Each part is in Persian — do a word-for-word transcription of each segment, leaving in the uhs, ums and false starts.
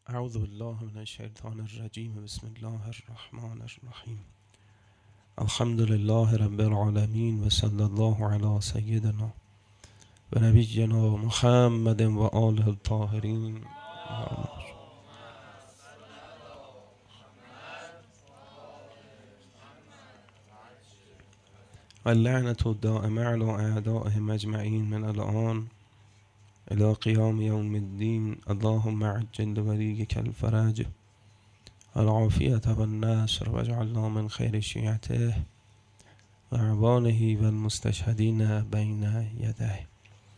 اعوذ بالله من الشیطان الرجیم. بسم الله الرحمن الرحیم. الحمد لله رب العالمین و صلی الله علی سیدنا و نبینا محمد و آله الطاهرین. اللعنة الدائمة على أعدائهم أجمعين من الآن إلى قيام يوم الدين. اللهم عجل لوليك الفرج والعافية والنصر واجعلنا من خير شيعته وأعوانه والمستشهدين بين يديه.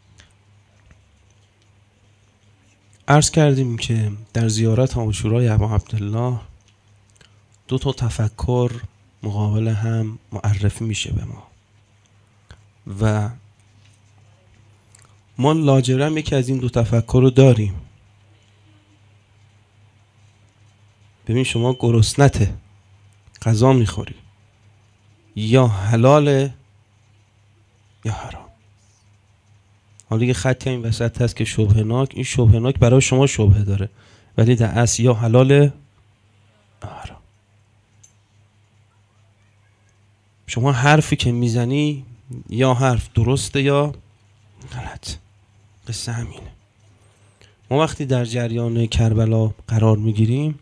عرض کردیم که در زیارت عاشورای ابا عبدالله دو تا تفکر مقابل هم معرفی میشه به ما و ما لاجرم یکی از این دو تفکر رو داریم. ببین شما گرسنته، غذا میخوری، یا حلاله یا حرام. حالا یه خطی این وسط هست که شبهناک، این شبهناک برای شما شبهه داره ولی در اصل یا حلاله یا حرام. شما حرفی که میزنی یا حرف درسته یا غلط. قصه همینه. ما وقتی در جریان کربلا قرار میگیریم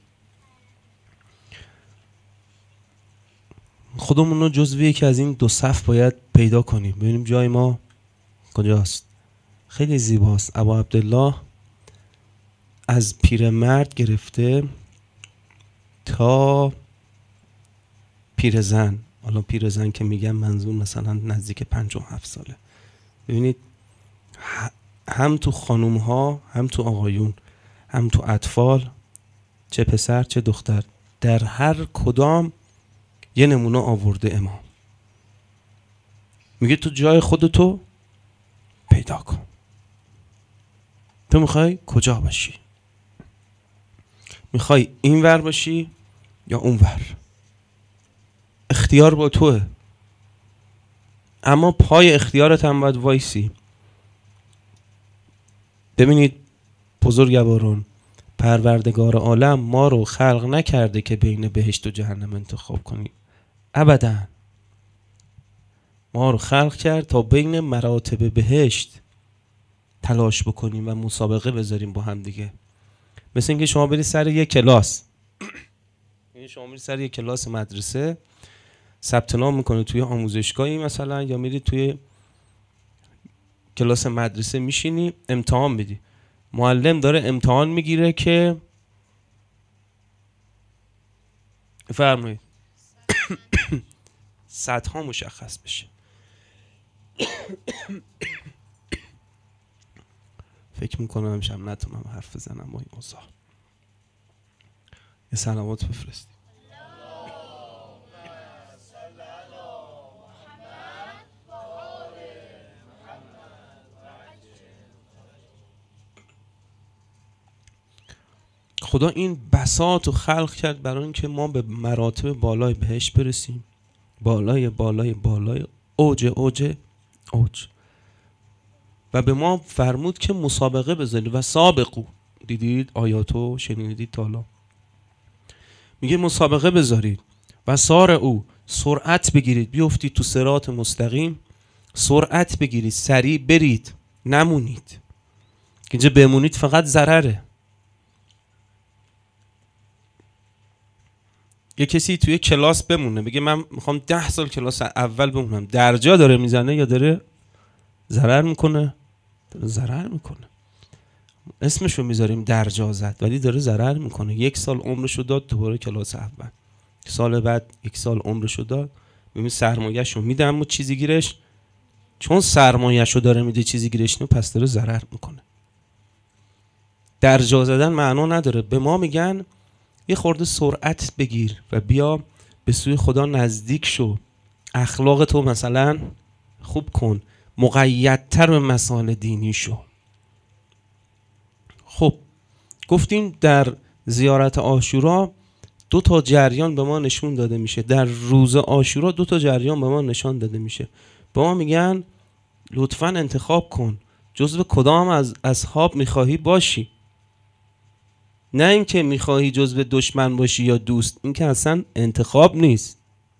خودمون رو جزو یکی از این دو صف باید پیدا کنیم، ببینیم جای ما کجاست. خیلی زیباست. ابا عبدالله از پیرمرد گرفته تا پیرزن، حالا پیرزن که میگم منظور مثلا نزدیک پنج و هفت ساله. ببینید هم تو خانوم ها هم تو آقایون هم تو اطفال، چه پسر چه دختر، در هر کدام یه نمونه آورده امام. میگه تو جای خودتو پیدا کن. تو میخوای کجا باشی؟ میخوای این ور باشی یا اون ور؟ اختیار با توه، اما پای اختیارت هم باید وایسی. ببینید بزرگواران، پروردگار عالم ما رو خلق نکرده که بین بهشت و جهنم انتخاب کنیم، ابدا. ما رو خلق کرد تا بین مراتب بهشت تلاش بکنیم و مسابقه بذاریم با هم دیگه. مثل اینکه شما برید سر یک کلاس یعنی شما برید سر یک کلاس مدرسه ثبت نام میکنه توی آموزشگاهی مثلا، یا میرید توی کلاس مدرسه میشینی امتحان میدی. معلم داره امتحان میگیره که فرمایید سطح ها مشخص بشه. فکر میکنم امشب نتونم حرف بزنم با این اوضاع. یه سلامات بفرستید. خدا این بساط رو خلق کرد برای اینکه ما به مراتب بالای بهشت برسیم، بالای بالای بالای اوج اوج اوج. و به ما فرمود که مسابقه بذارید و سابقو. دیدید آیاتو شنیدید تالا؟ میگه مسابقه بذارید و سار او، سرعت بگیرید، بیفتید تو صراط مستقیم، سرعت بگیرید، سریع برید، نمونید. اینجا بمونید فقط ضرره. یه کسی توی کلاس بمونه بگه من میخوام ده سال کلاس اول بمونم، درجا داره میزنه یا داره ضرر میکنه؟ داره ضرر میکنه. اسمشو میذاریم درجا زد ولی داره ضرر میکنه. یک سال عمرشو داد دوباره کلاس اول، سال بعد یک سال عمرشو داد، ببین سرمایه‌شو میدم و چیزی گیرش، چون سرمایه‌شو داره میده چیزی گیرش نه، پس داره ضرر میکنه. درجا زدن معنا نداره. به ما میگن یه خورده سرعت بگیر و بیا به سوی خدا نزدیک شو، اخلاق تو مثلا خوب کن، مقیدتر به مسائل دینی شو. خب گفتیم در زیارت عاشورا دو تا جریان به ما نشون داده میشه. در روز عاشورا دو تا جریان به ما نشان داده میشه. به ما میگن لطفاً انتخاب کن جزو کدام از اصحاب میخواهی باشی. نه اینکه میخواهی جزو دشمن باشی یا دوست. این که اصلا انتخاب نیست.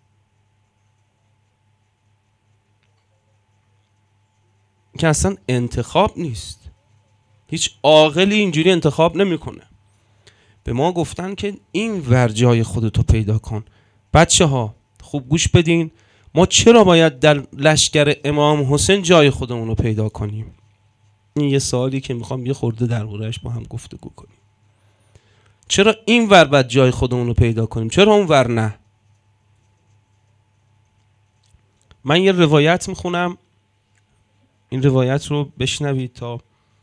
این که اصلا انتخاب نیست. هیچ عاقلی اینجوری انتخاب نمیکنه. به ما گفتن که این ور جای خودتو پیدا کن. بچه ها خوب گوش بدین، ما چرا باید در لشکر امام حسین جای خودمون رو پیدا کنیم؟ این یه سوالی که میخوام یه خورده درباره‌اش با هم گفتگو کنیم. چرا این ور باید جای خودمون رو پیدا کنیم؟ چرا اون ور نه؟ من یه روایت میخونم، این روایت رو بشنوید تا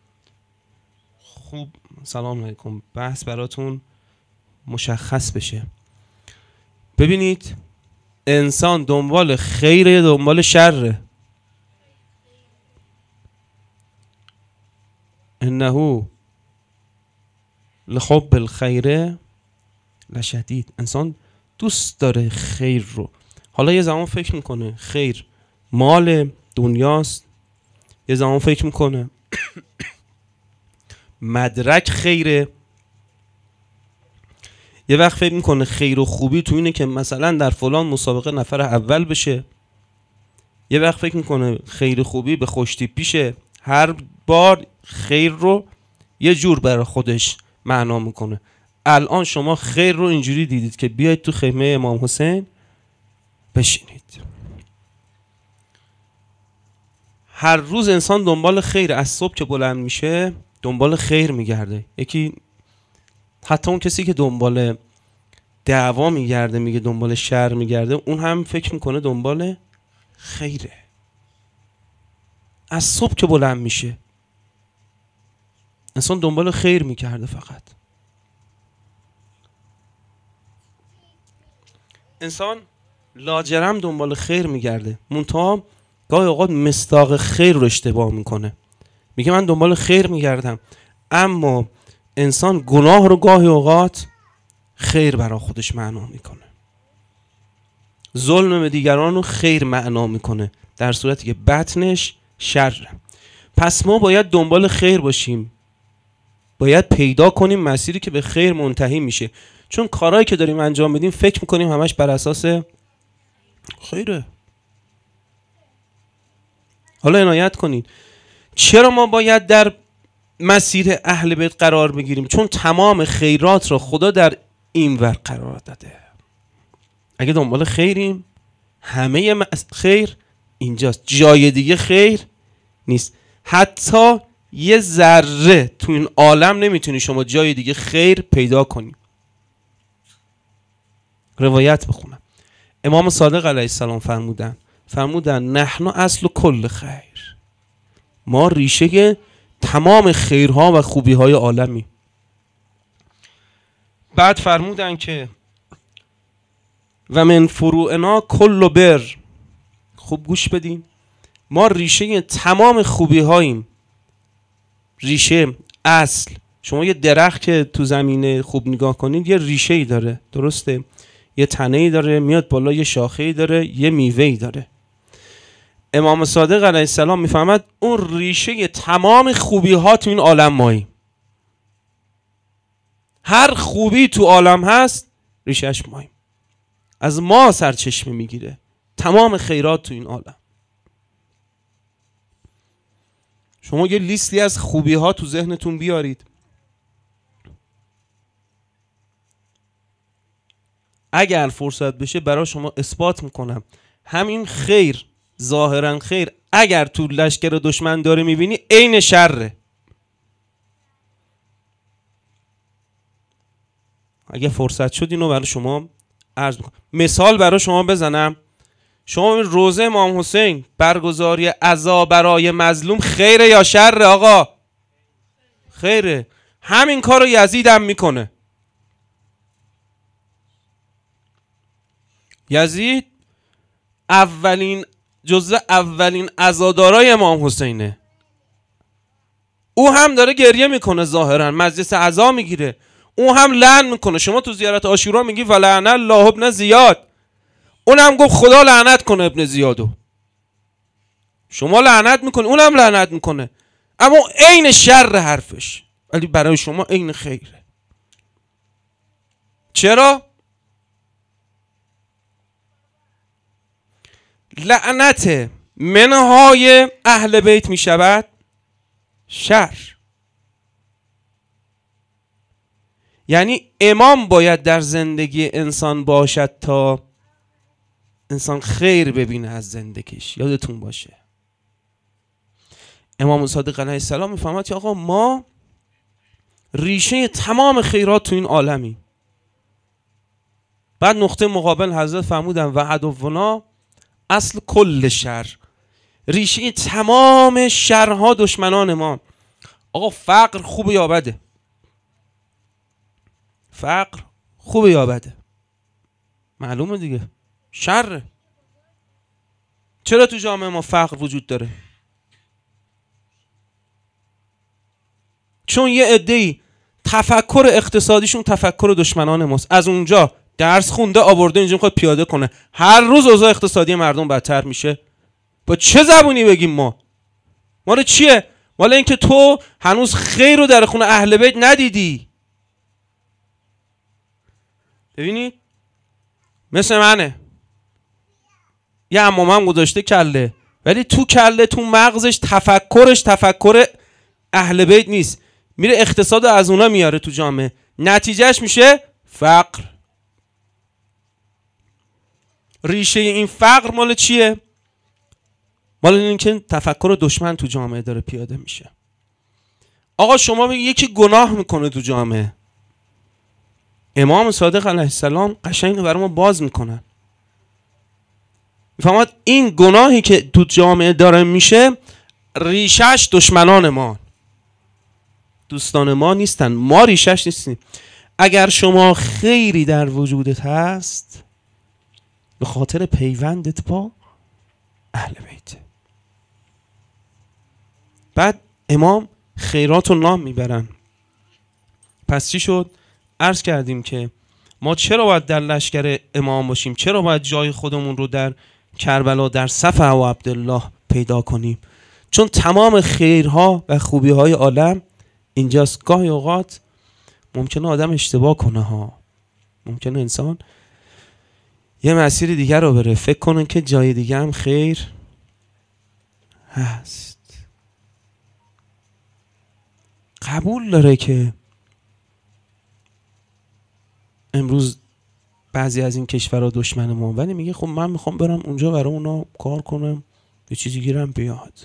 خوب سلام علیکم بحث براتون مشخص بشه. ببینید انسان دنبال خیره دنبال شره؟ انه لحب الخیر لشدید. انسان دوست داره خیر رو. حالا یه زمان فکر میکنه خیر مال دنیاست، یه زمان فکر میکنه مدرک خیره، یه وقت فکر میکنه خیر و خوبی تو اینه که مثلا در فلان مسابقه نفر اول بشه، یه وقت فکر میکنه خیر خوبی به خوشتیپیشه. هر بار خیر رو یه جور برای خودش معنا میکنه. الان شما خیر رو اینجوری دیدید که بیاید تو خیمه امام حسین بشینید. هر روز انسان دنبال خیر، از صبح که بلند میشه دنبال خیر میگرده. یکی حتی اون کسی که دنبال دعوا میگرده میگه دنبال شر میگرده، اون هم فکر میکنه دنبال خیره. از صبح که بلند میشه انسان دنبال خیر میکرده. فقط انسان لاجرم دنبال خیر میگرده، منتها گاهی اوقات مصداق خیر رو اشتباه میکنه. میگه من دنبال خیر میگردم، اما انسان گناه رو گاهی اوقات خیر برای خودش معنا میکنه. ظلم به دیگران رو خیر معنا میکنه، در صورتی که بطنش شره. پس ما باید دنبال خیر باشیم، باید پیدا کنیم مسیری که به خیر منتهی میشه. چون کارهایی که داریم انجام میدیم فکر میکنیم همش بر اساس خیره. حالا عنایت کنید، چرا ما باید در مسیر اهل بیت قرار بگیریم؟ چون تمام خیرات رو خدا در این ور قرار داده. اگه دنبال خیریم همه خیر اینجاست، جای دیگه خیر نیست. حتی یه ذره تو این عالم نمیتونی شما جای دیگه خیر پیدا کنی. روایت بخونم. امام صادق علیه السلام فرمودن فرمودن نحن اصل کل خیر. ما ریشه تمام خیرها و خوبیهای عالمی. بعد فرمودن که و من فروعنا کل بر. خوب گوش بدین، ما ریشه تمام خوبی هاییم. ریشه اصل. شما یه درخت که تو زمینه خوب نگاه کنید یه ریشه ای داره، درسته؟ یه تنه ای داره، میاد بالا، یه شاخه ای داره، یه میوه ای داره. امام صادق علیه السلام میفهمد اون ریشه تمام خوبی ها تو این عالم مایی. هر خوبی تو عالم هست ریشهش مایی. از ما سرچشمه میگیره تمام خیرات تو این عالم. شما یه لیستی از خوبی ها تو ذهنتون بیارید. اگر فرصت بشه برای شما اثبات میکنم همین خیر، ظاهرا خیر، اگر تو لشکر دشمن داره میبینی عین شره. اگه فرصت شد اینو برای شما عرض میکنم. مثال برای شما بزنم، شما این روزه امام حسین برگزاری عزا برای مظلوم خیره یا شره؟ آقا خیره. همین کارو یزید هم میکنه. یزید اولین جزء اولین عزادارای امام حسینه. او هم داره گریه میکنه، ظاهرا مجلس عزا میگیره، او هم لعن میکنه. شما تو زیارت عاشورا میگی ولعن الله ابن زیاد، اون هم گفت خدا لعنت کنه ابن زیادو. شما لعنت میکنه، اون هم لعنت میکنه، اما عین شر حرفش، ولی برای شما عین خیره. چرا؟ لعنت منهای اهل بیت می شود شر. یعنی امام باید در زندگی انسان باشد تا انسان خیر ببینه از زندگیش. یادتون باشه امام صادق علیه السلام میفهمد که آقا ما ریشه تمام خیرات تو این عالمی. بعد نقطه مقابل حضرت فرمودن و عدونا اصل کل شر، ریشه تمام شرها دشمنان ما. آقا فقر خوبه یا بده؟ فقر خوبه یا بده؟ معلومه دیگه شره. چرا تو جامعه ما فقر وجود داره؟ چون یه عده‌ای تفکر اقتصادیشون تفکر دشمنان ماست. از اونجا درس خونده آورده اینجا میخواد پیاده کنه. هر روز اوضاع اقتصادی مردم بدتر میشه. با چه زبونی بگیم ما؟ مال چیه؟ مال اینکه تو هنوز خیر رو در خونه اهل بیت ندیدی. ببینید مثل منه، یه عمومم گذاشته کله، ولی تو کله تو مغزش تفکرش تفکر اهل بیت نیست، میره اقتصاد از اونا میاره تو جامعه، نتیجهش میشه فقر. ریشه این فقر مال چیه؟ مال این که تفکر دشمن تو جامعه داره پیاده میشه. آقا شما بگید یکی گناه میکنه تو جامعه، امام صادق علیه السلام قشنگ برای ما باز میکنن. میفهمد این گناهی که تو جامعه داره میشه ریشش دشمنان ما، دوستان ما نیستن، ما ریشش نیستیم. اگر شما خیری در وجودت هست به خاطر پیوندت با اهل بیت. بعد امام خیرات رو نام میبرن. پس چی شد؟ عرض کردیم که ما چرا باید در لشکر امام باشیم؟ چرا باید جای خودمون رو در کربلا در صف ابو عبدالله پیدا کنیم؟ چون تمام خیرها و خوبیهای عالم اینجاست. گاهی اوقات ممکنه آدم اشتباه کنه ها، ممکنه انسان یه مسیر دیگر رو بره، فکر کنن که جای دیگه هم خیر هست. قبول داره که امروز بعضی از این کشورها دشمن ما، ولی میگه خب من میخوام برم اونجا برای اونا کار کنم یه چیزی گیرم بیاد.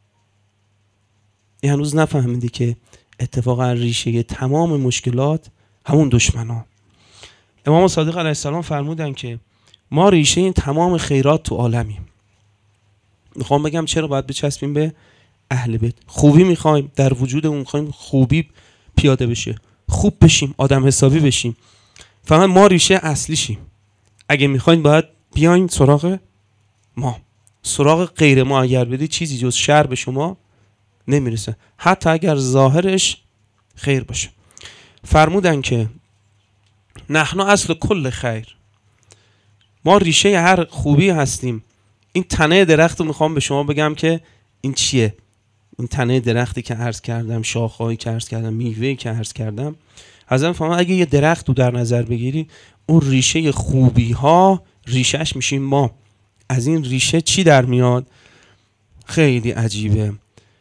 این هنوز نفهمیدی که اتفاقا ریشه تمام مشکلات همون دشمنان. امام صادق علیه السلام فرمودن که ما ریشه این تمام خیرات تو عالمیم. میخوام بگم چرا باید بچسبیم به اهل بیت. خوبی میخوایم در وجودمون، میخوایم خوبی پیاده بشه، خوب بشیم، آدم حسابی بشیم، فقط ما ریشه اصلیشیم. اگه میخواین باید بیاین سراغ ما. سراغ غیر ما اگر بدی چیزی جز شر به شما نمیرسه، حتی اگر ظاهرش خیر باشه. فرمودن که نحن اصل کل خیر، ما ریشه هر خوبی هستیم. این تنه درخت رو میخوام به شما بگم که این چیه. این تنه درختی که عرض کردم، شاخهایی که عرض کردم، میوه‌ای که عرض کردم، حضرت فرمودن اگه یه درخت رو در نظر بگیری، اون ریشه خوبی ها ریشهش میشیم ما. از این ریشه چی در میاد؟ خیلی عجیبه.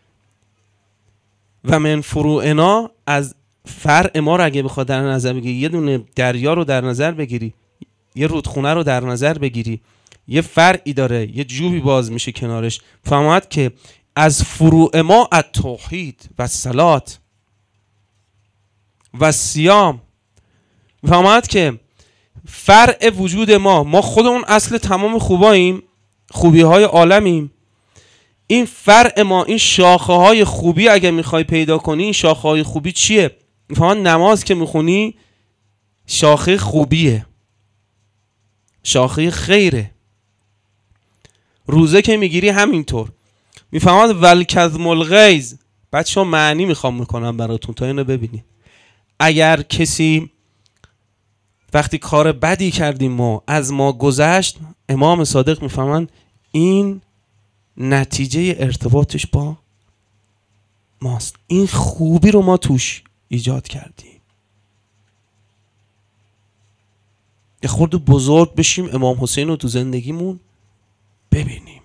و من فروعنا، از فرع ما رو اگه بخواد در نظر بگیری، یه دونه دریا رو در نظر بگیری، یه رودخونه رو در نظر بگیری، یه فرعی داره، یه جوبی باز میشه کنارش، فهمت که از فروع ما التوحید و صلات و صیام. فهمت که فرع وجود ما، ما خودمون اصل تمام خوباییم، خوبی های عالمیم. این فرع ما، این شاخه های خوبی اگه میخوای پیدا کنی، این شاخه های خوبی چیه؟ فهمت نماز که میخونی شاخه خوبیه، شاخه خیره. روزه که میگیری همینطور. میفهمد والکظم الغیظ. بچه‌ها معنی میخوام میکنم براتون تا اینو ببینید. اگر کسی وقتی کار بدی کردیم ما از ما گذشت، امام صادق میفهمن این نتیجه ارتباطش با ماست، این خوبی رو ما توش ایجاد کردیم. یه خورده بزرگ بشیم، امام حسین رو تو زندگیمون ببینیم،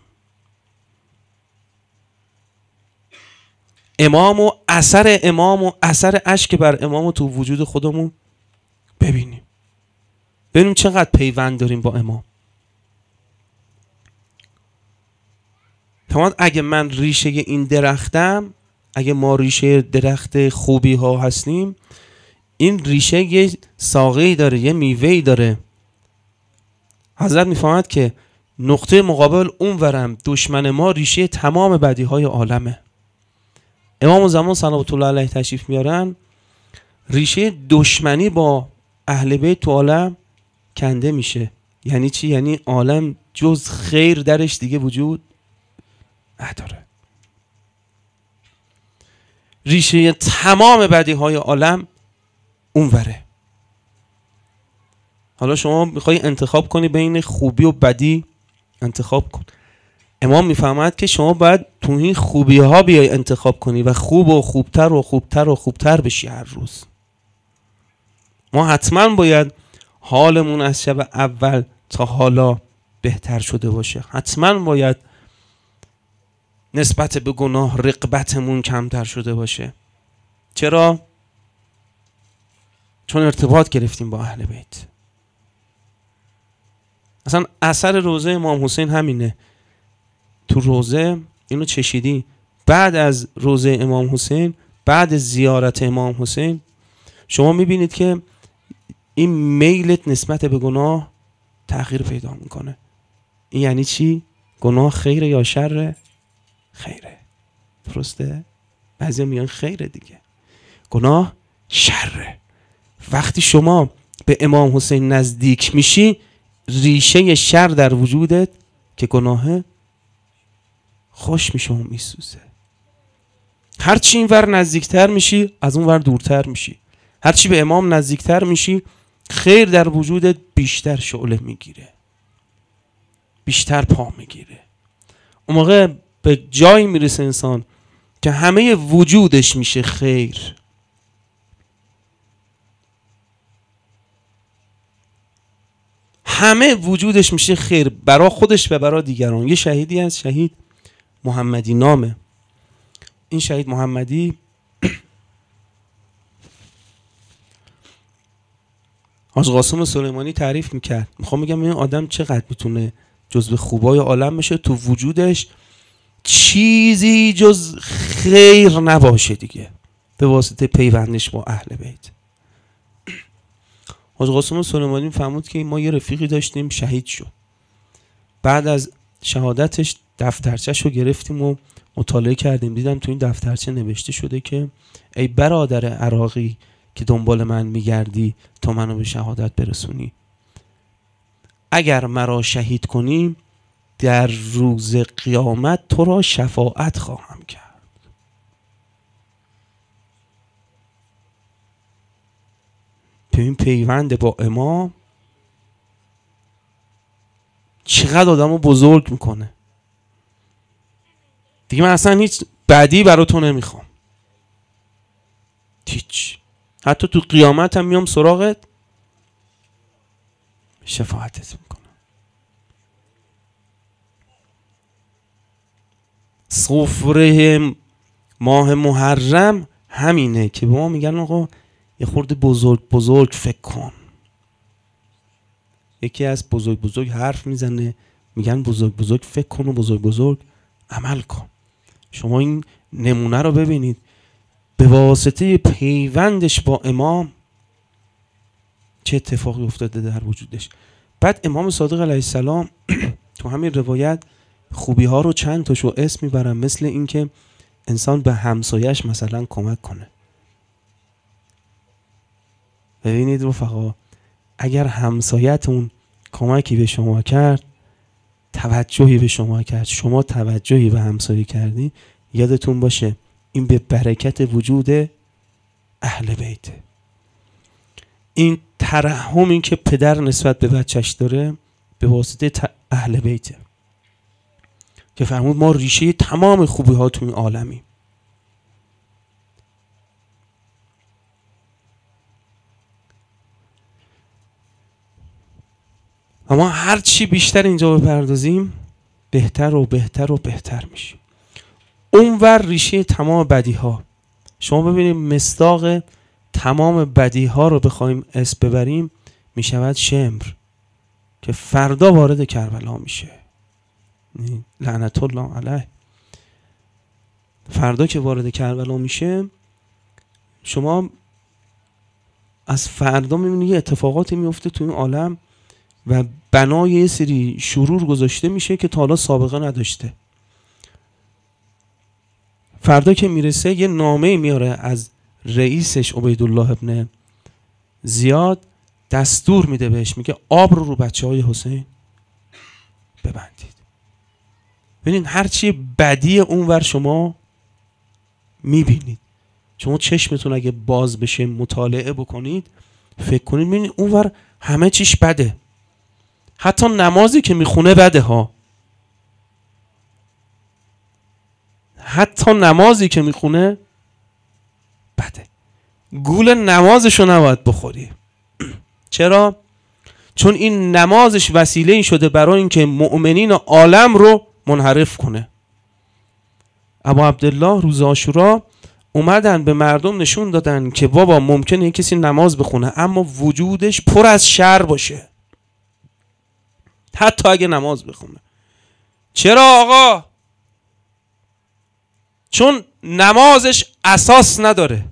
امام و اثر امام و اثر اشک بر امام رو تو وجود خودمون ببینیم، ببینیم چقدر پیوند داریم با امام. تمام. اگه من ریشه این درختم، اگه ما ریشه درخت خوبی ها هستیم، این ریشه یه ساقه‌ای داره، یه میوه‌ای داره. حضرت میفهمد که نقطه مقابل اون ورم دشمن ما ریشه تمام بدی های عالمه. امام زمان صلوات الله علیه تشریف میارن، ریشه دشمنی با اهل بیت تو عالم کنده میشه. یعنی چی؟ یعنی عالم جز خیر درش دیگه وجود نداره. ریشه تمام بدی های عالم اون وره. حالا شما میخوای انتخاب کنی بین خوبی و بدی، انتخاب کن. امام میفهمد که شما باید تو این خوبی ها بیای انتخاب کنی و خوب و خوبتر و خوبتر و خوبتر بشی هر روز. ما حتما باید حالمون از شب اول تا حالا بهتر شده باشه. حتما باید نسبت به گناه رغبتمون کمتر شده باشه. چرا؟ چون ارتباط گرفتیم با اهل بیت. اصلا اثر روزه امام حسین همینه. تو روزه اینو چشیدی، بعد از روزه امام حسین، بعد از زیارت امام حسین، شما میبینید که این میلت نسبت به گناه تغییر پیدا میکنه. این یعنی چی؟ گناه خیره یا شره؟ خیره. درسته؟ بعضی میگن خیره دیگه. گناه شره. وقتی شما به امام حسین نزدیک میشی، ریشه شر در وجودت که گناه خوش میشه و میسوزه. هرچی این ور نزدیکتر میشی، از اون ور دورتر میشی. هرچی به امام نزدیکتر میشی، خیر در وجودت بیشتر شعله میگیره، بیشتر پا میگیره. اون موقع به جایی میرسه انسان که همه وجودش میشه خیر. همه وجودش میشه خیر، برا خودش و برا دیگران. یه شهیدی هست، شهید محمدی نامه. این شهید محمدی حاج قاسم سلیمانی تعریف میکرد. میخوام بگم این آدم چقدر میتونه جزو خوبای عالم بشه، تو وجودش چیزی جز خیر نباشه دیگه، به واسطه پیوندش با اهل بیت. حاج قاسم سلیمانی فهمود که ما یه رفیقی داشتیم شهید شد. بعد از شهادتش دفترچه‌شو گرفتیم و مطالعه کردیم. دیدم تو این دفترچه نوشته شده که ای برادر عراقی که دنبال من میگردی تا منو به شهادت برسونی، اگر مرا شهید کنی در روز قیامت تو را شفاعت خواهم کرد. این پیوند با امام چقدر آدمو بزرگ میکنه. دیگه من اصلا هیچ بدی برا تو نمیخوام، هیچ. حتی تو قیامت هم میام سراغت، شفاعتت میکنم. سفره ماه محرم همینه که به ما میگن آقا یه خورده بزرگ بزرگ فکر کن. یکی از بزرگ بزرگ حرف میزنه، میگن بزرگ بزرگ فکر کن و بزرگ بزرگ عمل کن. شما این نمونه رو ببینید، به واسطه پیوندش با امام چه اتفاقی افتاده در وجودش. بعد امام صادق علیه السلام تو همین روایت خوبی ها رو چند تاشو اسم میبرن، مثل این که انسان به همسایش مثلا کمک کنه. ببینید رفقا، اگر همسایتون کمکی به شما کرد، توجهی به شما کرد، شما توجهی به همسایه کردی، یادتون باشه این به برکت وجود اهل بیته. این ترحمی که پدر نسبت به بچهش داره به واسطه اهل بیته که فرمود ما ریشه تمام خوبی ها تو این عالمی. اما هر چی بیشتر اینجا بپردازیم بهتر و بهتر و بهتر میشه. اونور ریشه تمام بدی ها. شما ببینید مصداق تمام بدی ها رو بخوایم اسم ببریم میشود شمر که فردا وارد کربلا میشه، لعنت الله علیه. فردا که وارد کربلا میشه شما از فردا میبینی یه اتفاقاتی میفته تو این عالم و بنای یه سری شرور گذاشته میشه که تا حالا سابقه نداشته. فردا که میرسه یه نامه میاره از رئیسش عبیدالله ابن زیاد، دستور میده بهش، میگه آب رو رو بچه های حسین ببندید. ببینید هرچی بدی اونور شما میبینید، شما چشمتون اگه باز بشه مطالعه بکنید فکر کنید ببینید اونور همه چیش بده. حتی نمازی که میخونه بده ها، حتی نمازی که میخونه بده. گول نمازشو نباید بخوری. چرا؟ چون این نمازش وسیله این شده برای اینکه مؤمنین عالم رو منحرف کنه. ابا عبدالله روز عاشورا اومدن به مردم نشون دادن که بابا ممکنه کسی نماز بخونه اما وجودش پر از شر باشه حتی اگه نماز بخونه. چرا آقا؟ چون نمازش اساس نداره.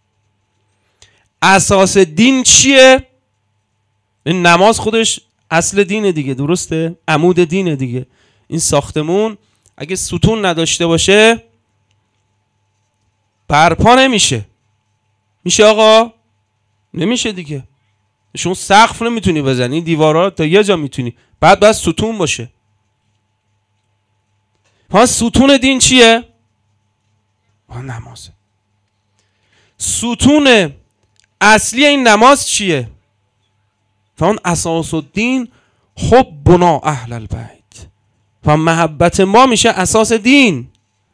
اساس دین چیه؟ این نماز خودش اصل دینه دیگه، درسته؟ عمود دینه دیگه. این ساختمون اگه ستون نداشته باشه برپا نمیشه. میشه آقا؟ نمیشه دیگه. شما سقف نمیتونی بزنی، دیوارا تا یه جا میتونی، بعد باید ستون باشه. پس ستون دین چیه؟ آن نمازه. ستون اصلی این نماز چیه؟ فان اساس الدین حبنا اهل البیت. و محبت ما میشه اساس دین.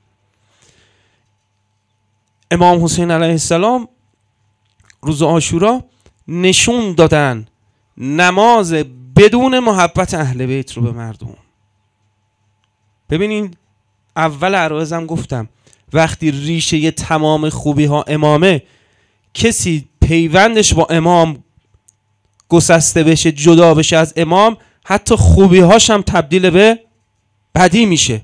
امام حسین علیه السلام روز عاشورا نشون دادن نماز بدون محبت اهل بیت رو به مردم. ببینین اول عرایزم گفتم وقتی ریشه تمام خوبی ها امامه، کسی پیوندش با امام گسسته بشه، جدا بشه از امام، حتی خوبی هاش هم تبدیل به بدی میشه.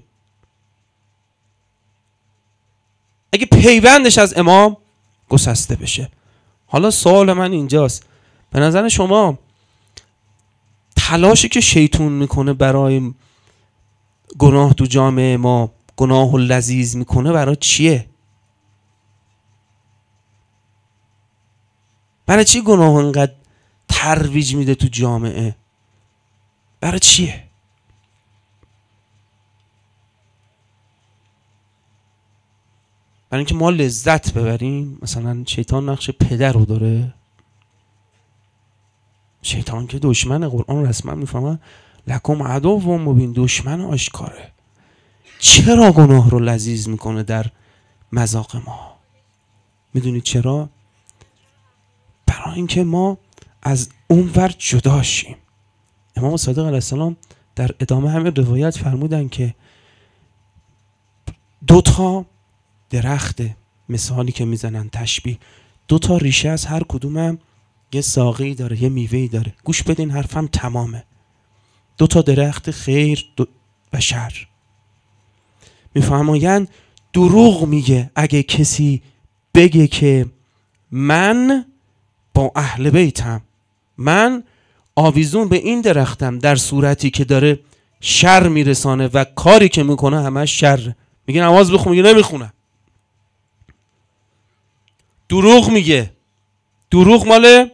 اگه پیوندش از امام گسسته بشه. حالا سوال من اینجاست، به نظر شما تلاشی که شیطون میکنه برای گناه تو جامعه ما، گناه و لذیذ میکنه، برای چیه؟ برای چی گناه انقدر ترویج میده تو جامعه؟ برای چیه؟ برای اینکه ما لذت ببریم؟ مثلا شیطان نقش پدر رو داره. شیطان که دشمن قرآن رسما میفهمه لکم عدو و مبین، دشمن آشکاره. چرا گناه رو لذیذ میکنه در مذاق ما؟ میدونید چرا؟ برای اینکه ما از اون ور جدا شیم. امام صادق علیه السلام در ادامه همه روایت فرمودن که دو تا درخت، مثالی که میزنن تشبیه، دو تا ریشه از هر کدومم یه ساقی داره، یه میوهی داره. گوش بدین حرفم تمامه. دو تا درخت خیر و شر. میفرمایند دروغ میگه اگه کسی بگه که من با اهل بیتم، من آویزون به این درختم، در صورتی که داره شر میرسانه و کاری که میکنه همش شر. میگه نماز بخون، میگه نمیخونم. دروغ میگه. دروغ مال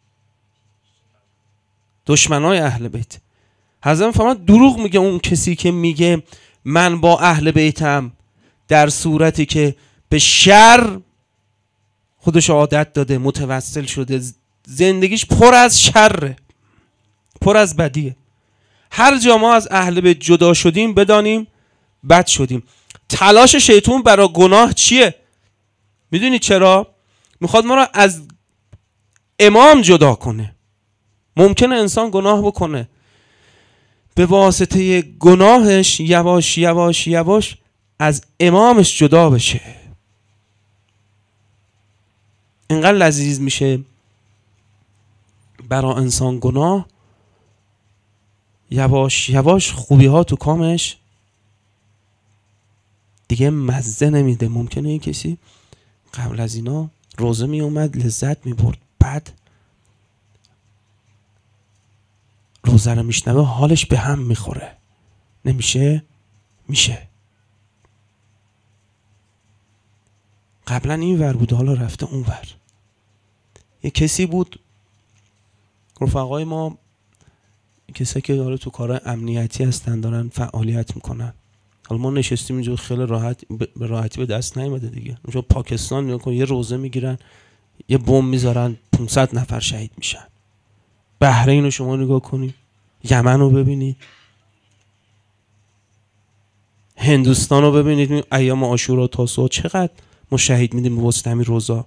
دشمنای اهل بیت. حضرت فرمود دروغ میگه اون کسی که میگه من با اهل بیتم، در صورتی که به شر خودش عادت داده، متوسل شده، زندگیش پر از شره، پر از بدیه. هر جا ما از اهل بیت جدا شدیم بدانیم بد شدیم. تلاش شیطان برای گناه چیه؟ میدونید چرا؟ میخواد ما را از امام جدا کنه. ممکنه انسان گناه بکنه به واسطه گناهش یواش یواش یواش از امامش جدا بشه. اینقدر لذیذ میشه برای انسان گناه، یواش یواش خوبی ها تو کامش دیگه مزه نمیده. ممکنه یه کسی قبل از اینا روزه می اومد لذت می برد، بعد روزه رو میشنوه حالش به هم میخوره. نمیشه؟ میشه. قبلا این ور بود حالا رفته اون ور. یه کسی بود، رفقای ما کسایی که حالا تو کارهای امنیتی هستن دارن فعالیت میکنن، حالا ما نشستیم اینجا خیلی راحت به راحتی به دست نیومده دیگه. اونجا پاکستان نگاه کن، یه روزه میگیرن یه بمب میذارن پانصد نفر شهید میشن. بحرین رو شما نگاه کنید، یمن رو ببینید، هندوستان رو ببینید، ایام عاشورا تاسوعا چقدر ما شهید میدیم به واسطه همین روزا.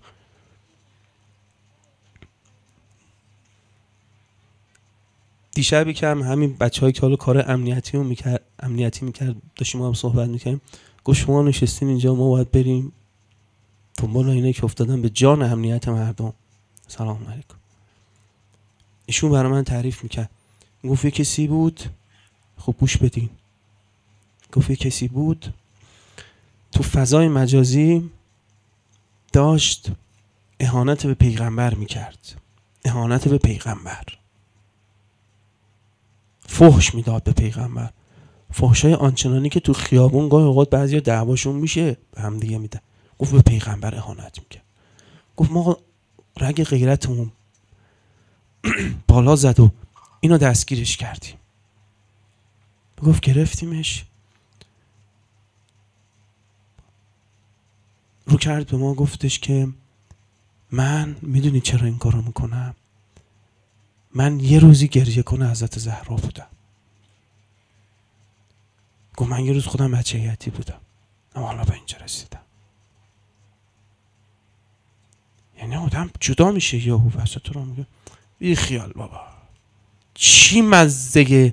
دیشبی که هم همین بچه‌هایی که حالا کار امنیتی رو میکرد امنیتی میکرد داشتیم ما هم صحبت میکردیم، گفت شما نشستین اینجا، ما باید بریم دنبال اینه که افتادن به جان امنیت مردم. سلام علیکم. ایشون برای من تعریف میکرد، گفت یه کسی بود، خب گوش بدین، گفت یه کسی بود تو فضای مجازی داشت اهانت به پیغمبر میکرد، اهانت به پیغمبر، فحش میداد به پیغمبر، فحشای آنچنانی که تو خیابون گاهی اوقات بعضیا دعواشون میشه به هم دیگه میدن. گفت به پیغمبر اهانت میکرد. گفت ما رگ غیرتمون بالا زد و اینو دستگیرش کردیم. گفت گرفتیمش، رو کرد به ما گفتش که من میدونی چرا این کارو میکنم؟ من یه روزی گریه کنه حضرت زهرا بودم. گفت من یه روز خودم بچه یتی بودم اما حالا به اینجا رسیدم. یعنی آدم جدا میشه یهو وسط رو میگه بی خیال بابا، چی مزه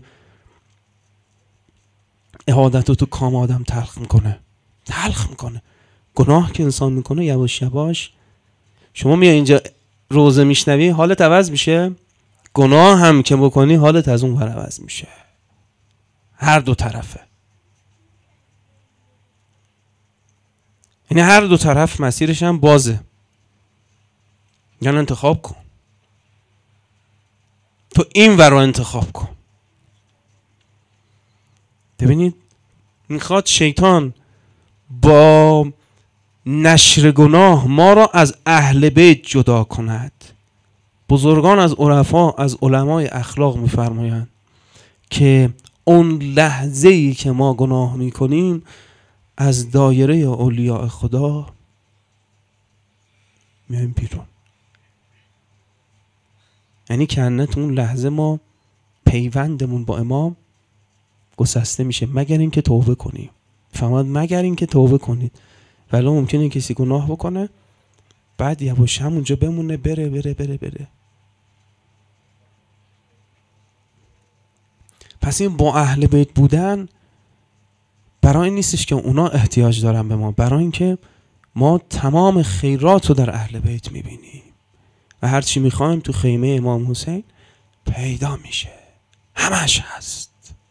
اهانت رو تو کام آدم تلخ میکنه، تلخ میکنه. گناه که انسان میکنه یواش یواش، شما میای اینجا روزه میشنوی حالت عوض میشه، گناه هم که بکنی حالت از اون ور عوض میشه. هر دو طرفه، یعنی هر دو طرف مسیرش هم بازه. یعنی انتخاب کن، تو این ور رو انتخاب کن. ببینید میخواد شیطان با نشر گناه ما را از اهل بیت جدا کند. بزرگان از عرفا، از علمای اخلاق میفرمایند که اون لحظه‌ای که ما گناه میکنیم از دایره اولیاء خدا میایم بیرون. یعنی کنت اون لحظه ما پیوندمون با امام گسسته میشه، مگر اینکه توبه کنیم. فهمید؟ مگر اینکه توبه کنید. ولی ممکنه کسی گناه بکنه بعد یواش همونجا بمونه، بره بره بره بره. پس این با اهل بیت بودن برای این نیستش که اونا احتیاج دارن به ما، برای اینکه ما تمام خیرات رو در اهل بیت میبینیم و هر چی میخوایم تو خیمه امام حسین پیدا میشه، همش هست.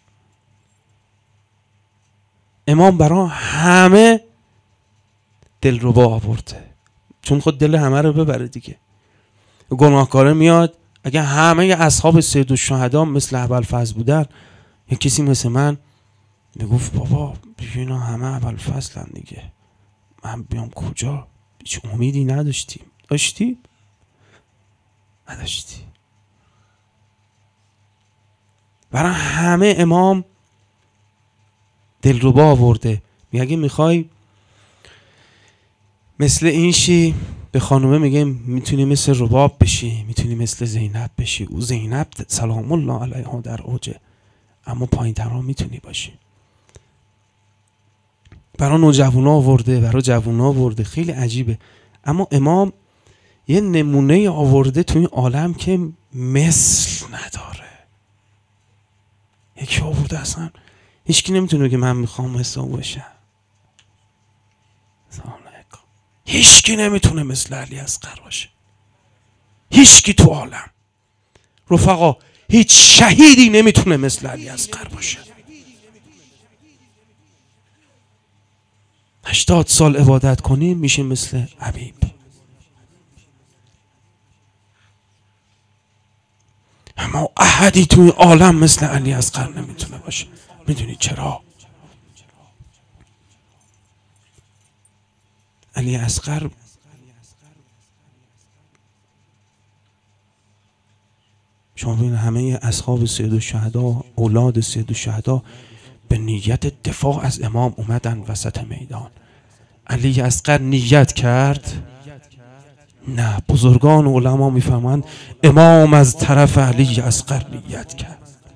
امام برای همه دلربا آورده، چون خود دل همه رو ببره دیگه. گناهکاره میاد، اگه همه اصحاب سید الشهدا مثل ابوالفضل بودن، یک کسی مثل من میگفت بابا اینا همه ابوالفضلن دیگه، من بیام کجا؟ هیچ امیدی نداشتیم. داشتی؟ نداشتی. برای همه امام دلربا آورده. میگه میخوای مثل این شی، به خانومه میگه میتونی مثل رباب بشی، میتونی مثل زینب بشی. او زینب سلام الله علیها در اوجه، اما پایین تر ها میتونی باشی. برای نوجوانا آورده، برای جوانا آورده. خیلی عجیبه. اما امام یه نمونه آورده تو این عالم که مثل نداره. یکی آورده اصلا هیچکی نمیتونه که من میخوام حساب باشم. هیچکی نمیتونه مثل علی اصغر باشه، هیچکی تو عالم. رفقا هیچ شهیدی نمیتونه مثل علی اصغر باشه. هشتاد سال عبادت کنیم میشه مثل حبیب. اما احدی توی عالم مثل علی اصغر نمیتونه باشه. میدونی چرا؟ علی اصغر شما ببین همه اصحاب سید الشهدا، اولاد سید الشهدا به نیت دفاع از امام اومدن وسط میدان. علی اصغر نیت کرد؟ نه. بزرگان علما میفهمند امام از طرف علی اصغر نیت کرد.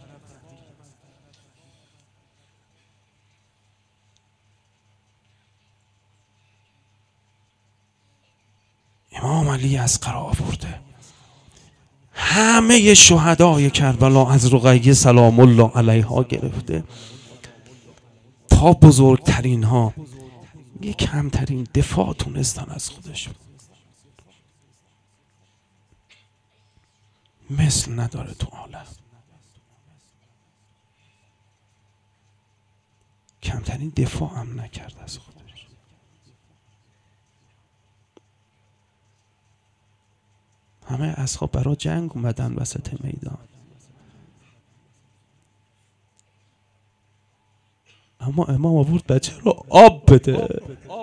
امام علی اصغر آورده. همه شهدای کربلا از رقیه سلام الله علیها گرفته تا بزرگترین ها یه کمترین دفاع تونستن از خودشون. مثل نداره تو عالم. کمترین دفاع هم نکرد از خودش. همه اصحاب برای جنگ اومدن وسط میدان، اما امام آورد بچه رو آب بده.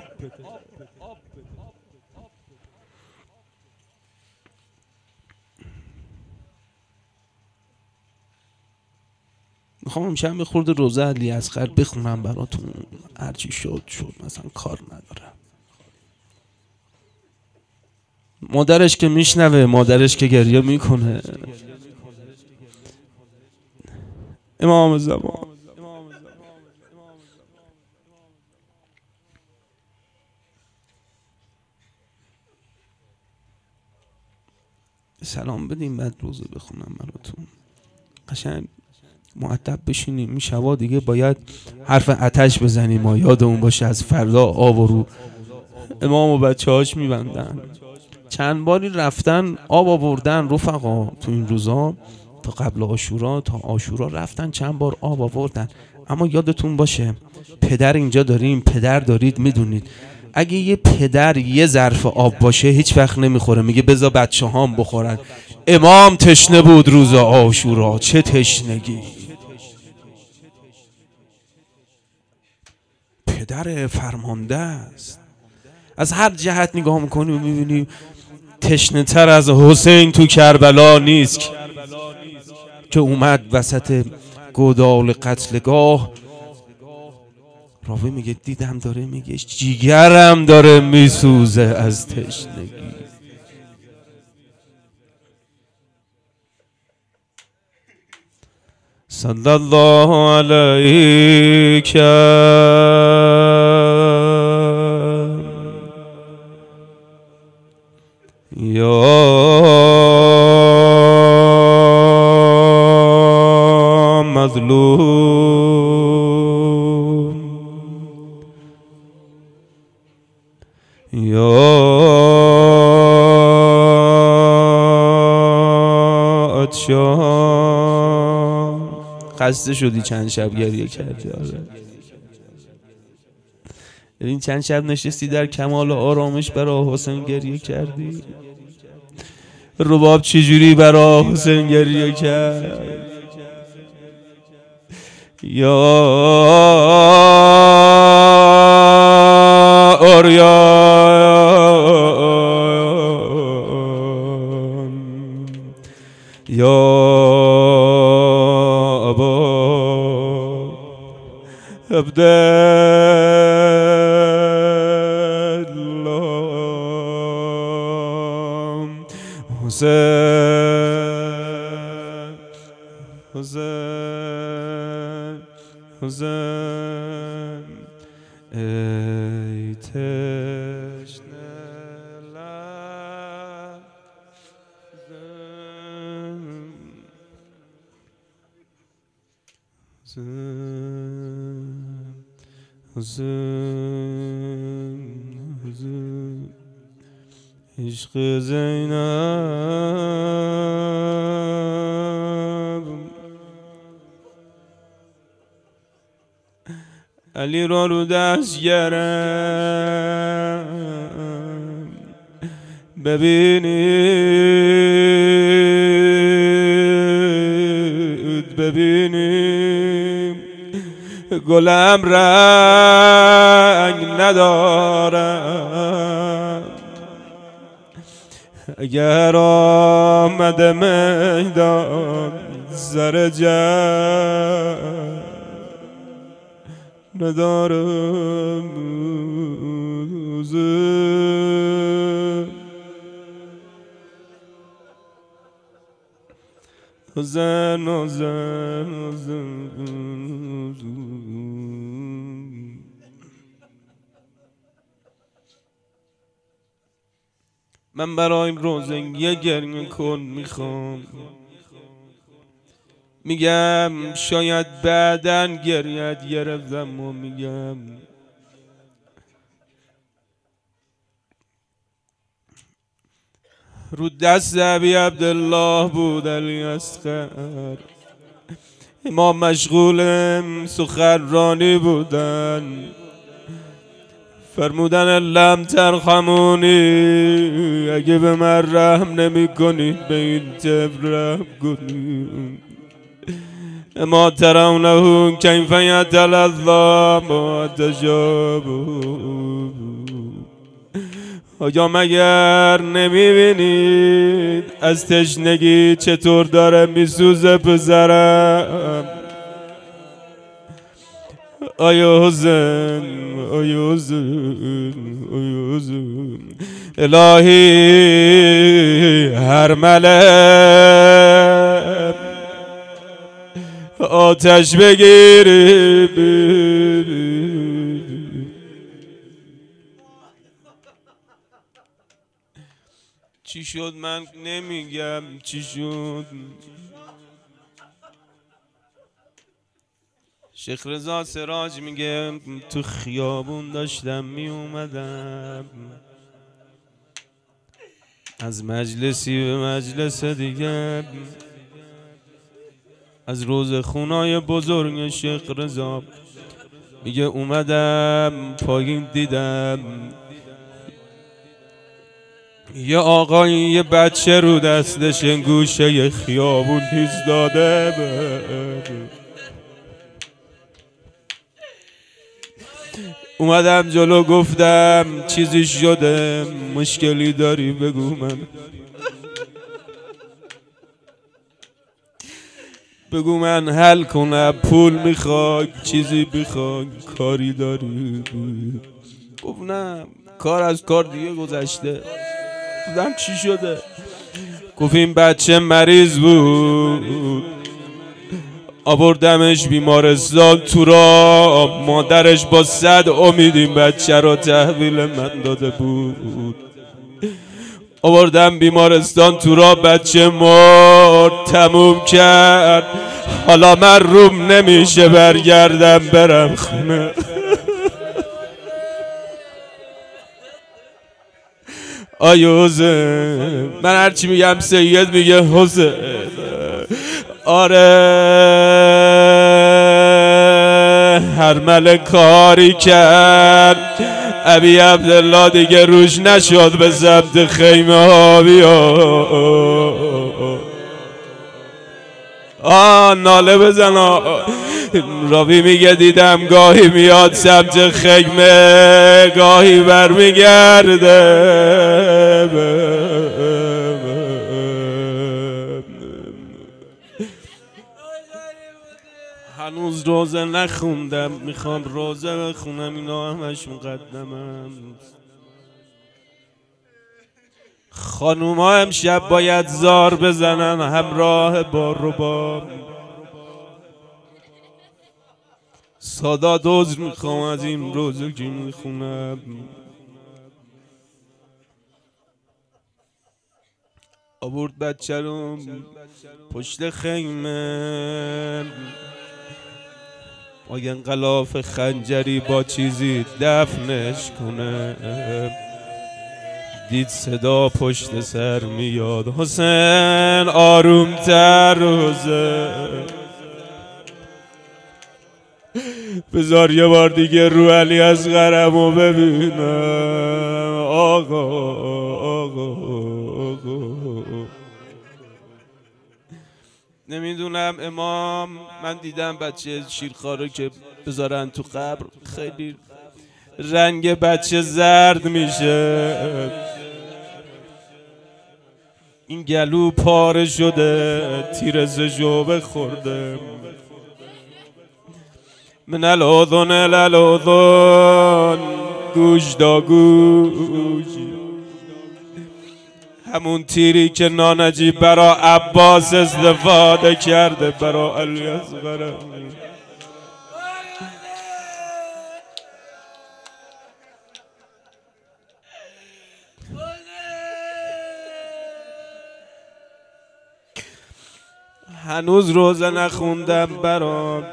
میخوام امشب به خورد روزه علی اصغر بخونم براتون. هرچی شد شد، مثلا کار ندارم. مادرش که میشنوه، مادرش که گریه میکنه. امام زمان سلام بدیم بعد روزه بخونم براتون. قشنگ مؤدب بشینیم. این شبا دیگه باید حرف آتش بزنیم ما یادمون باشه از فردا آب و رو امام و بچه هاش میبندن. چند باری رفتن آب آوردن رفقا تو این روزا، تا قبل عاشورا تا عاشورا رفتن چند بار آب آوردن. اما یادتون باشه پدر اینجا داریم، پدر دارید، میدونید اگه یه پدر یه ظرف آب باشه هیچ وقت نمیخوره، میگه بذار بچه هام بخورن. امام تشنه بود روز عاشورا، چه تشنگی. پدر فرمانده است. از هر جهت نگاه میکنیم میبینیم تشنه تر از حسین تو کربلا نیست که اومد وسط گودال قتلگاه. راوی میگه دیدم داره میگه جیگرم داره میسوزه از تشنگی. صلی الله علیک یا مظلوم یا عطشان. خسته شدی چند شب گریه کردی؟ آره. این چند شب نشستی در کمال آرامش برای حسین گریه کردی؟ رباب چجوری برای حسین گریه کرد؟ یا آریان یا ابا عبدالله حسین حسین حسین ای تشنه لب حسین حسین عشق زینب علی را رو دست گرم ببینید ببینیم گلم رنگ ندارم اگر آمده میدان سر جنگ ندارم حسین حسین حسین من برای این روزه یه گریه کن میخوام میگم شاید بعدن گریت گرفتم و میگم رو دست ابی عبدالله بود علی اصغر ما مشغول سخنرانی بودن فرمودن لم ترحمونی اگه به من رحم نمی کنید به این طفل رحم کنید ما ترونه کیف یتلظی ما تشابه آیا مگر نمیبینید از تشنگی چطور داره میسوزه پسرم آیا حسین آیا حسین آیا حسین الهی هر ملک آتش بگیری چی شد من نمیگم چی شد شیخ رضا سراج میگه تو خیابون داشتم میومدم از مجلسی به مجلس دیگه از روز خونای بزرگ شیخ رضا میگه اومدم پایین دیدم یه آقایی یه بچه رو دستش گوشه خیابون ایستاده اومدم جلو گفتم چیزی شده مشکلی داری بگو من بگو من حل کنم پول میخوای چیزی بخوای کاری داری گفت نه کار از کار دیگه گذشته گفتم چی شده گفت این بچه مریض بود آوردمش بیمارستان تو را مادرش با صد امید این بچه را تحویل من داده بود آوردم بیمارستان تو را بچه مرد تموم کرد حالا من روم نمیشه برگردم برم خونه آیا حسین من هرچی میگم سید میگه حسین آره هر ملک کاری کرد ابی عبدالله دیگه روش نشد به سمت خیمه ها بیا آه ناله بزن آه راوی میگه دیدم گاهی میاد سمت خیمه گاهی برمیگرده هنوز روزه نخوندم میخوام روزه بخونم اینا همش مقدمم خانوما امشب باید زار بزنن همراه با رباب سادات عذر میخوام از این روزه که میخونم آورد بچه رو پشت خیمه آگه غلاف خنجری با چیزی دفنش کنه. دید صدا پشت سر میاد، حسین آرومتر روزه، بذار یه بار دیگه رو علی اصغرمو ببینم. آقا آقا آقا نمیدونم امام، من دیدم بچه شیرخواره که بذارن تو قبر خیلی رنگ بچه زرد میشه، این گلو پاره شده، تیر زجوبه خورده. من الاذن الاذن، گوش دا گوش، همون تیری که نانجیب برا عباس استفاده کرده برا علی اصغر. هنوز روزه نخوندم برام،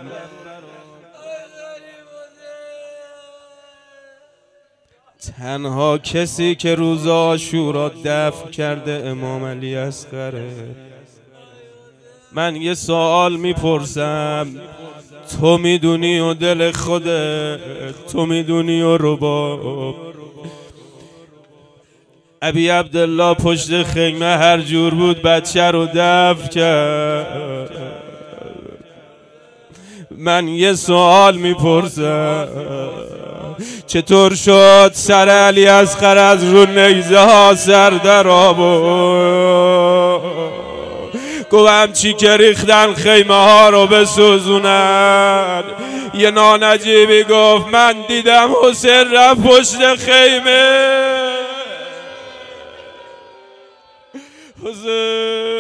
تنها کسی که روز عاشورا دفن کرده امام علی اصغره. من یه سوال میپرسم، تو میدونی و دل خودت، تو میدونی و رباب. ابی عبدالله پشت خیمه هر جور بود بچه رو دفن کرد. من یه سوال میپرسم، چطور شد سر علی اصغر از رو نیزه ها سر در آورد؟ گفتم چی که ریختن خیمه ها رو بسوزونن. یه نانجیبی گفت من دیدم حسین رفت پشت خیمه. حسین